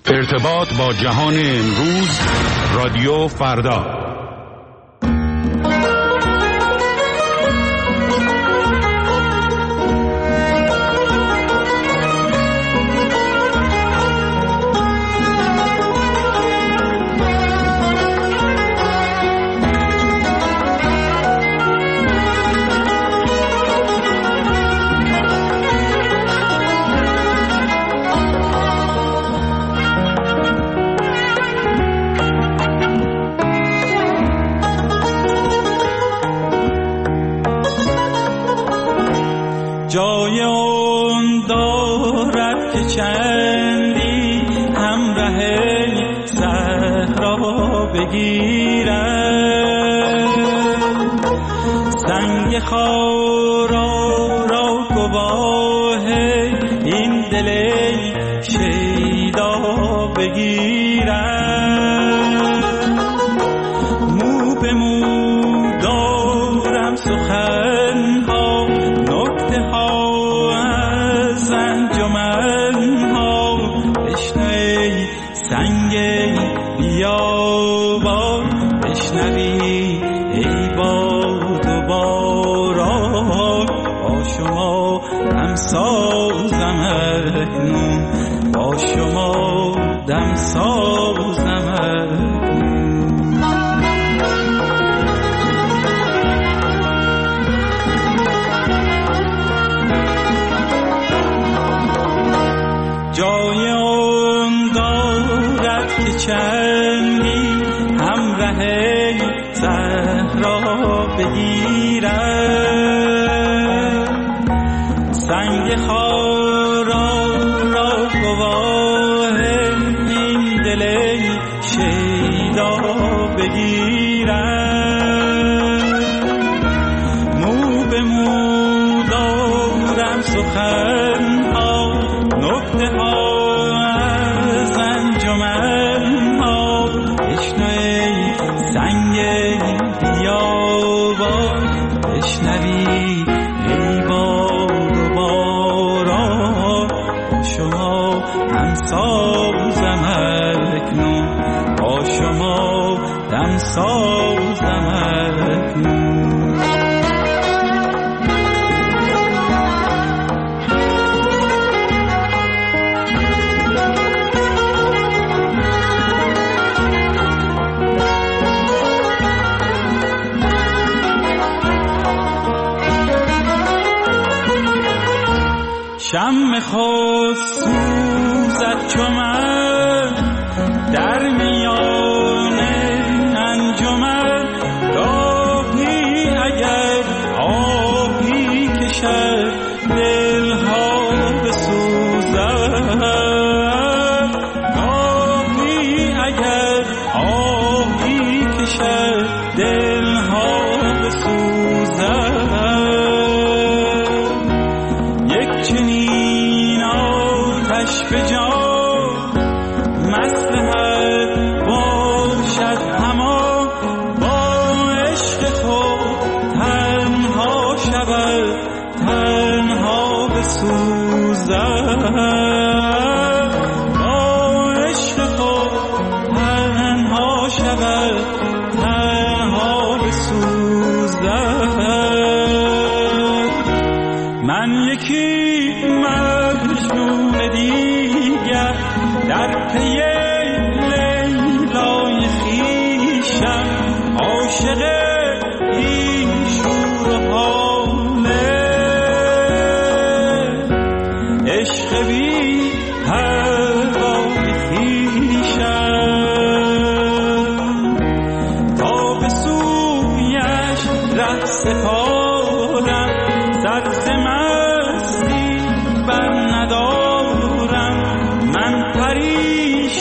ارتباط با جهان امروز، رادیو فردا. جای اون دارد که چندی همراه صحرا بگیرد، سنگ خارا را گواه این دل شیدا بگیرد. مو به مو دارم سخن ها، نکته ها از انجمن ها، بشنوی سنگ بیابان، بشنوی ای باد و باران. با شما دم سازم اکنون، با شما دم سازم اکنون. جای اون دارد که چندی همراه صحرا بگیرد، سنگ خارا را گواه این دل شیدا بگیرد. مو به مو دارم سخن ها، نکته ها از انجمن ها، بشنوی سنگ بیابان، بشنوی ای باد و باران. با شما دم سازم اکنون، با شما دم سازم اکنون. شمع خود سوزد چو من در میان انجمن، گاهی اگر آهی کشد دلها بسوزد، گاهی اگر آهی کشد دلها بسوزد. چنین آتش به جان مصلحت باشد همان، با عشق خود تنها شود تنها بسوزد، با عشق خود تنها شود تنها بسوزد. من یکی مجنون دیگر در پی لیلای خویشم، عاشق این شور و حاله، عشق بی پروای خویشم. تا به سویش ره سپارم، سبز مستی بر ندارم، من پریشان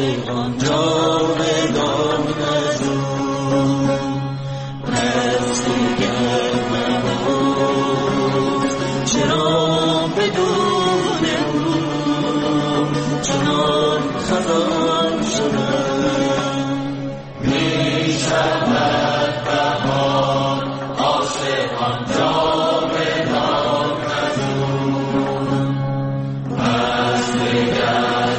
عاشقان جاودان از او پس دیگر مباز چرا بدون او چنان خزان شدم می شود بهار عاشقان جاودان از او پس دیگر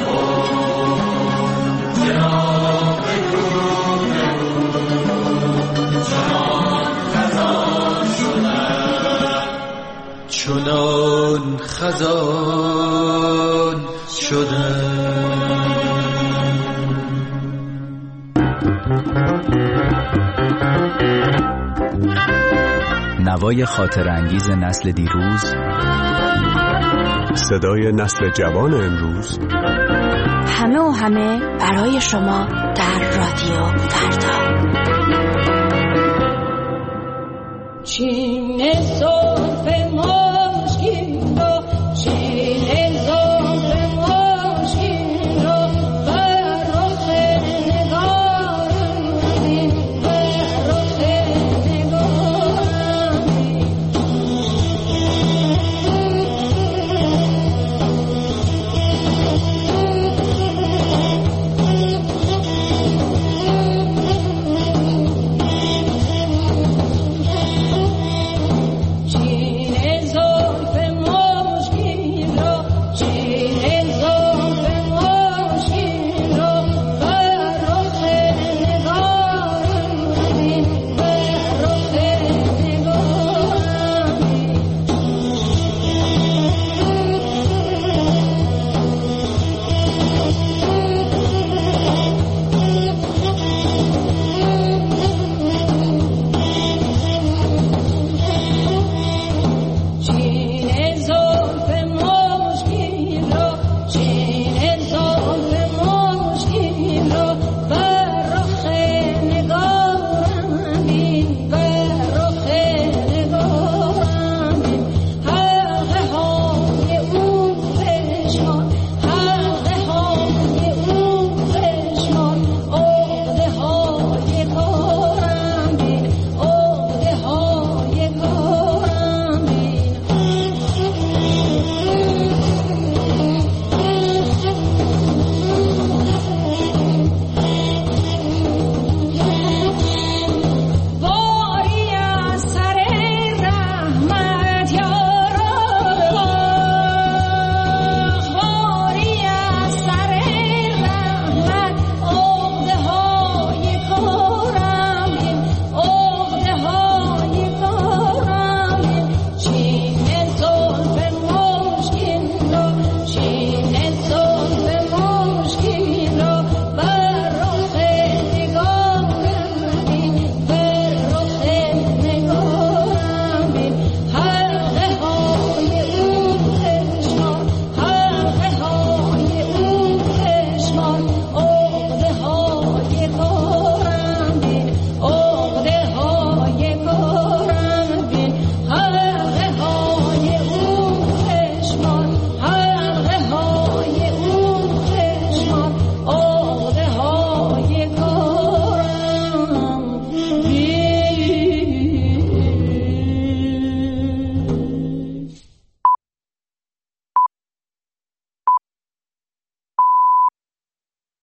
مباز چرا بدون او چنان خزان شدم چنان خزان شدم. نوای خاطرانگیز نسل دیروز، صدای نسل جوان امروز، همه و همه برای شما در رادیو فردا. چین صبح ما